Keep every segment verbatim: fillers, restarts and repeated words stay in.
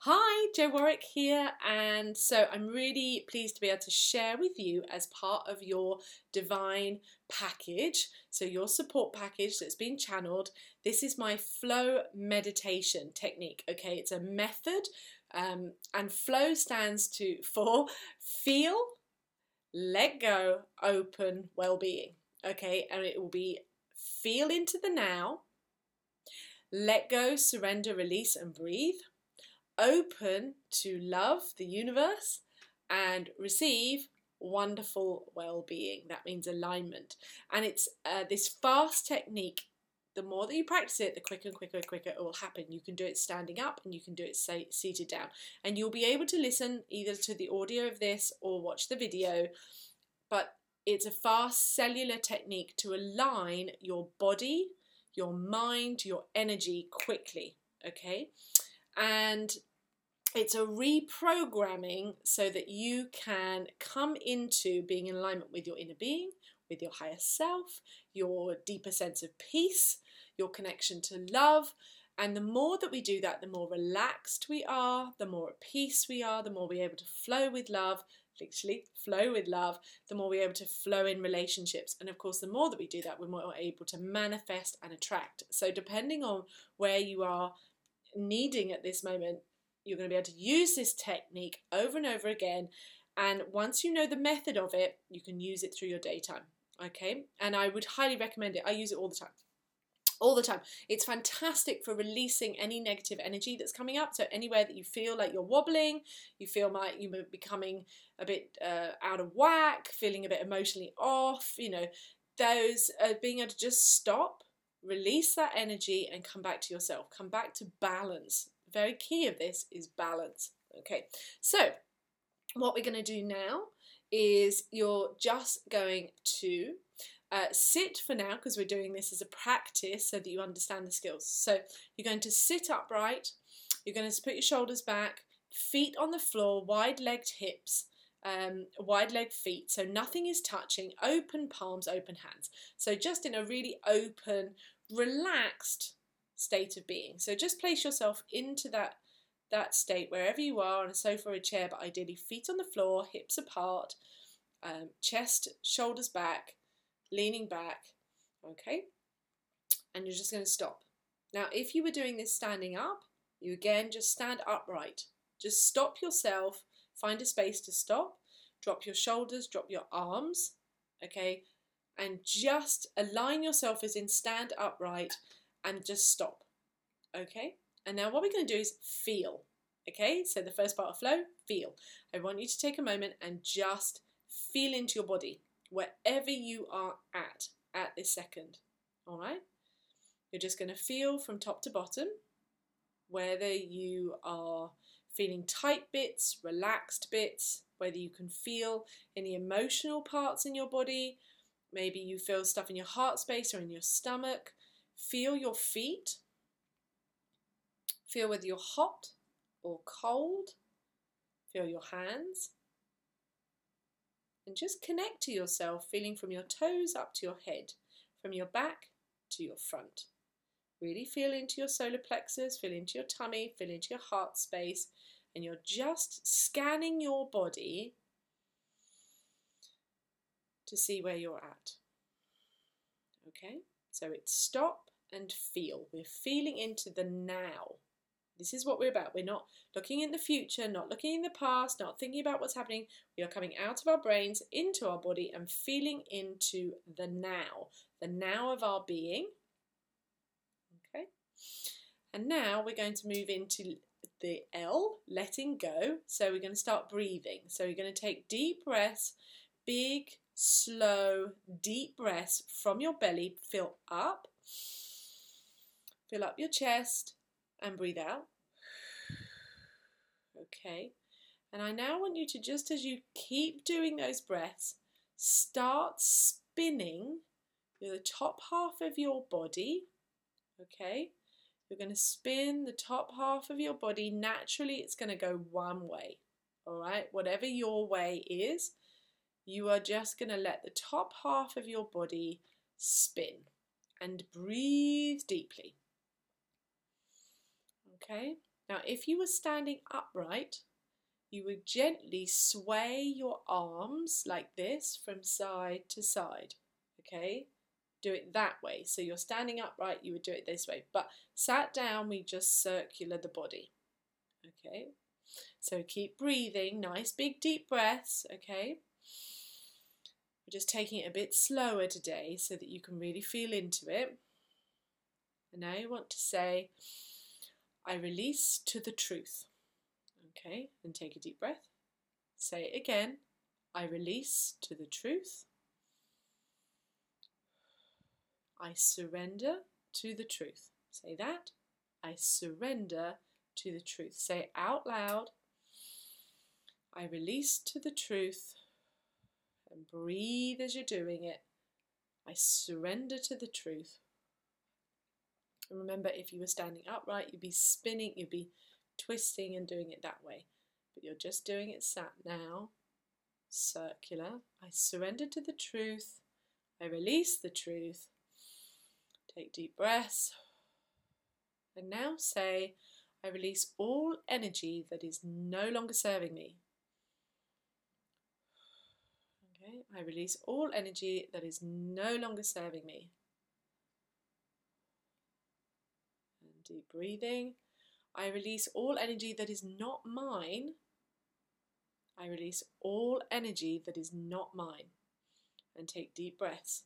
Hi, Jo Warwick here, and so I'm really pleased to be able to share with you as part of your divine package, so your support package that's been channeled. This is my flow meditation technique. Okay, it's a method, um, and flow stands to for feel, let go, open, well-being. Okay, and it will be feel into the now, let go, surrender, release, and breathe. Open to love, the universe, and receive wonderful well-being. That means alignment. And it's uh, this fast technique. The more that you practice it, the quicker and quicker and quicker it will happen. You can do it standing up and you can do it say, seated down. And you'll be able to listen either to the audio of this or watch the video. But it's a fast cellular technique to align your body, your mind, your energy quickly. Okay? And it's a reprogramming so that you can come into being in alignment with your inner being, with your higher self, your deeper sense of peace, your connection to love. And the more that we do that, the more relaxed we are, the more at peace we are, the more we're able to flow with love, literally flow with love, the more we're able to flow in relationships. And of course, the more that we do that, we're more able to manifest and attract. So depending on where you are needing at this moment, you're going to be able to use this technique over and over again, and once you know the method of it, you can use it through your daytime. Okay, and I would highly recommend it. I use it all the time all the time. It's fantastic for releasing any negative energy that's coming up. So anywhere that you feel like you're wobbling, you feel like you're becoming a bit uh, out of whack, feeling a bit emotionally off, you know, those uh, being able to just stop, release that energy and come back to yourself, come back to balance. The very key of this is balance. Okay, so what we're going to do now is you're just going to uh, sit for now, because we're doing this as a practice so that you understand the skills. So you're going to sit upright, you're going to put your shoulders back, feet on the floor, wide-legged hips, um, wide-legged feet, so nothing is touching, open palms, open hands. So just in a really open, relaxed state of being. So just place yourself into that that state wherever you are, on a sofa or a chair, but ideally feet on the floor, hips apart, um, chest, shoulders back, leaning back. Okay, and you're just going to stop. Now if you were doing this standing up, you again just stand upright, just stop yourself, find a space to stop, drop your shoulders, drop your arms, okay, and just align yourself as in stand upright and just stop. Okay, and now what we're going to do is feel. Okay, so the first part of flow, feel. I want you to take a moment and just feel into your body, wherever you are at, at this second. All right, you're just going to feel from top to bottom, whether you are feeling tight bits, relaxed bits, whether you can feel any emotional parts in your body. Maybe you feel stuff in your heart space or in your stomach. Feel your feet. Feel whether you're hot or cold. Feel your hands. And just connect to yourself, feeling from your toes up to your head, from your back to your front. Really feel into your solar plexus, feel into your tummy, feel into your heart space, and you're just scanning your body to see where you're at. Okay, so it's stop and feel. We're feeling into the now. This is what we're about. We're not looking in the future, not looking in the past, not thinking about what's happening. We are coming out of our brains into our body and feeling into the now, the now of our being. Okay, and now we're going to move into the L, letting go. So we're going to start breathing. So you're going to take deep breaths, big, slow, deep breaths from your belly. Fill up, fill up your chest and breathe out. Okay, and I now want you to, just as you keep doing those breaths, start spinning the top half of your body. Okay, you're going to spin the top half of your body. Naturally, it's going to go one way. All right, whatever your way is, you are just going to let the top half of your body spin and breathe deeply. Okay, Now, if you were standing upright, you would gently sway your arms like this from side to side, okay? Do it that way. So you're standing upright, you would do it this way. But sat down, we just circular the body, okay? So keep breathing, nice big deep breaths, okay? We're just taking it a bit slower today so that you can really feel into it. And now you want to say, I release to the truth. Okay, and take a deep breath. Say it again. I release to the truth. I surrender to the truth. Say that. I surrender to the truth. Say it out loud. I release to the truth. And breathe as you're doing it. I surrender to the truth. And remember, if you were standing upright, you'd be spinning, you'd be twisting and doing it that way. But you're just doing it sat now. Circular. I surrender to the truth. I release the truth. Take deep breaths. And now say, I release all energy that is no longer serving me. Okay, I release all energy that is no longer serving me. And deep breathing. I release all energy that is not mine. I release all energy that is not mine. And take deep breaths.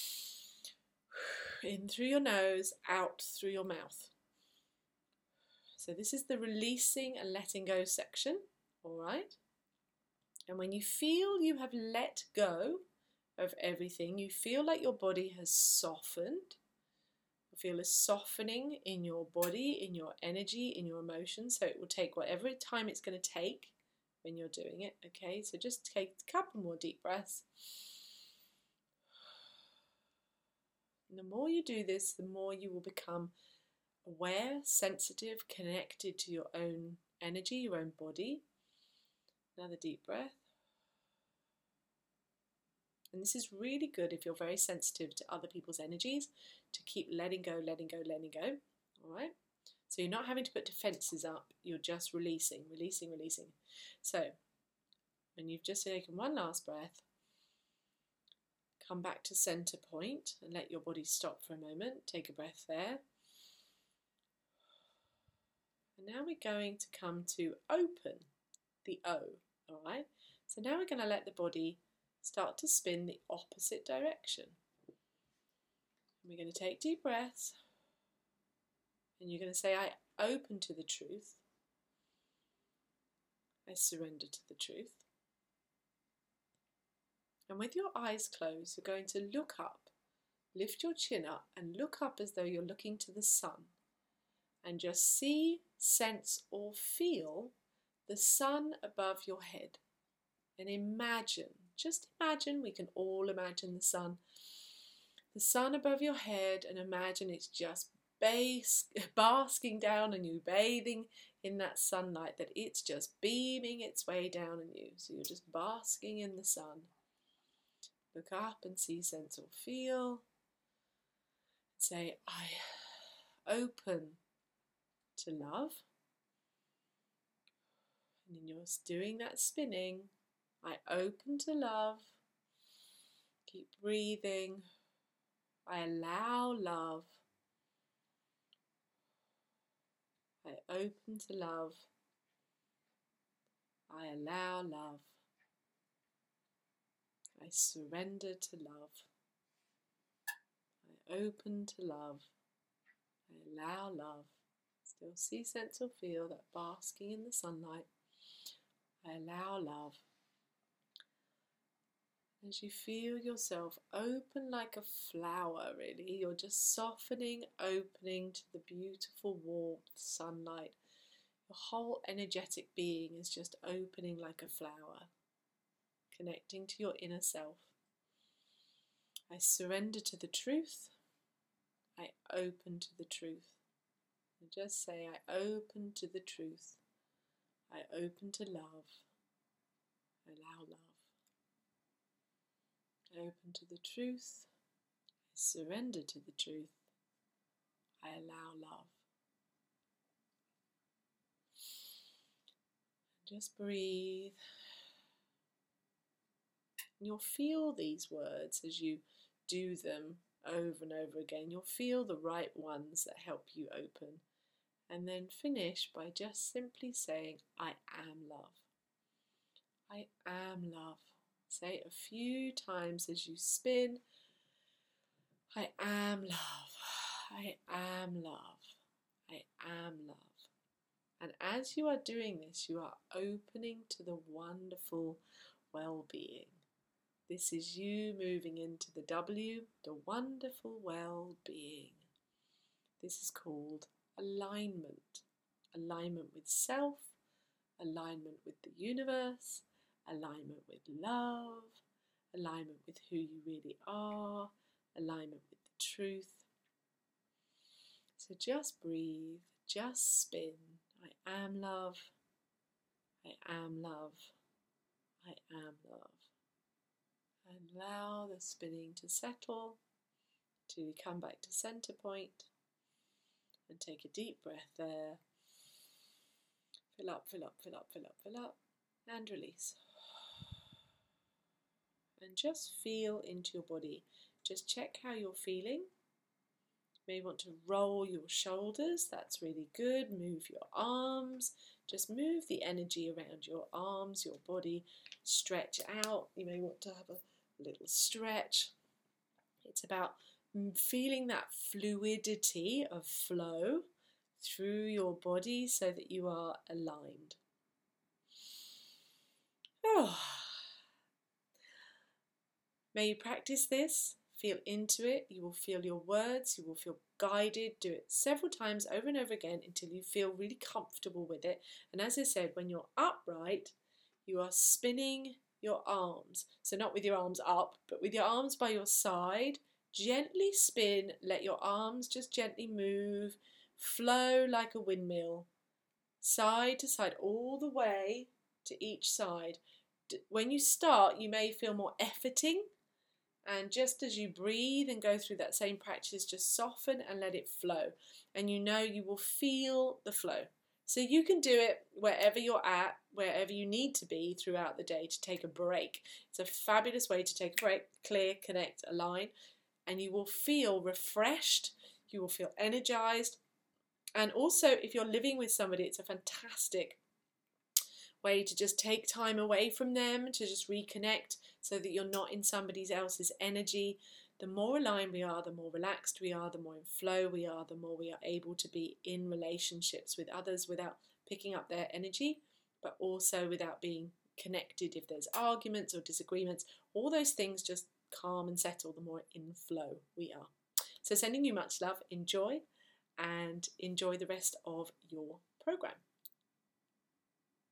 In through your nose, out through your mouth. So this is the releasing and letting go section, all right? And when you feel you have let go of everything, you feel like your body has softened. You feel a softening in your body, in your energy, in your emotions. So it will take whatever time it's going to take when you're doing it, okay? So just take a couple more deep breaths. And the more you do this, the more you will become aware, sensitive, connected to your own energy, your own body. Another deep breath. And this is really good if you're very sensitive to other people's energies, to keep letting go, letting go, letting go. All right? So you're not having to put defenses up, you're just releasing, releasing, releasing. So when you've just taken one last breath, come back to center point and let your body stop for a moment. Take a breath there. And now we're going to come to open, the O, all right? So now we're going to let the body start to spin the opposite direction. We're going to take deep breaths. And you're going to say, I open to the truth. I surrender to the truth. And with your eyes closed, you're going to look up, lift your chin up and look up as though you're looking to the sun. And just see, sense or feel the sun above your head. And imagine, just imagine, we can all imagine the sun. The sun above your head, and imagine it's just base, basking down on you, bathing in that sunlight, that it's just beaming its way down on you. So you're just basking in the sun. Look up and see, sense or feel. Say, I open to love. And then you're doing that spinning. I open to love. Keep breathing. I allow love. I open to love. I allow love. I surrender to love. I open to love. I allow love. Still see, sense or feel that basking in the sunlight. I allow love. As you feel yourself open like a flower, really, you're just softening, opening to the beautiful warmth, sunlight. Your whole energetic being is just opening like a flower, connecting to your inner self. I surrender to the truth. I open to the truth. And just say, I open to the truth. I open to love. I allow love. I open to the truth. I surrender to the truth. I allow love. Just breathe. You'll feel these words as you do them over and over again. You'll feel the right ones that help you open. And then finish by just simply saying, I am love. I am love. Say it a few times as you spin. I am love. I am love. I am love. And as you are doing this, you are opening to the wonderful well-being. This is you moving into the W, the wonderful well-being. This is called alignment. Alignment with self, alignment with the universe, alignment with love, alignment with who you really are, alignment with the truth. So just breathe, just spin. I am love, I am love, I am love. And allow the spinning to settle till you come back to center point. And take a deep breath there. Fill up, fill up, fill up, fill up, fill up. And release. And just feel into your body. Just check how you're feeling. You may want to roll your shoulders. That's really good. Move your arms. Just move the energy around your arms, your body. Stretch out. You may want to have a little stretch. It's about feeling that fluidity of flow through your body so that you are aligned. Oh. May you practice this, feel into it, you will feel your words, you will feel guided. Do it several times over and over again until you feel really comfortable with it. And as I said, when you're upright, you are spinning your arms. So not with your arms up, but with your arms by your side. Gently spin, let your arms just gently move, flow like a windmill, side to side, all the way to each side. When you start, you may feel more efforting, and just as you breathe and go through that same practice, just soften and let it flow. And you know you will feel the flow. So you can do it wherever you're at, wherever you need to be throughout the day to take a break. It's a fabulous way to take a break, clear, connect, align. And you will feel refreshed, you will feel energized. And also, if you're living with somebody, it's a fantastic way to just take time away from them, to just reconnect so that you're not in somebody else's energy. The more aligned we are, the more relaxed we are, the more in flow we are, the more we are able to be in relationships with others without picking up their energy, but also without being connected if there's arguments or disagreements. All those things just calm and settle the more in flow we are. So sending you much love, enjoy, and enjoy the rest of your program.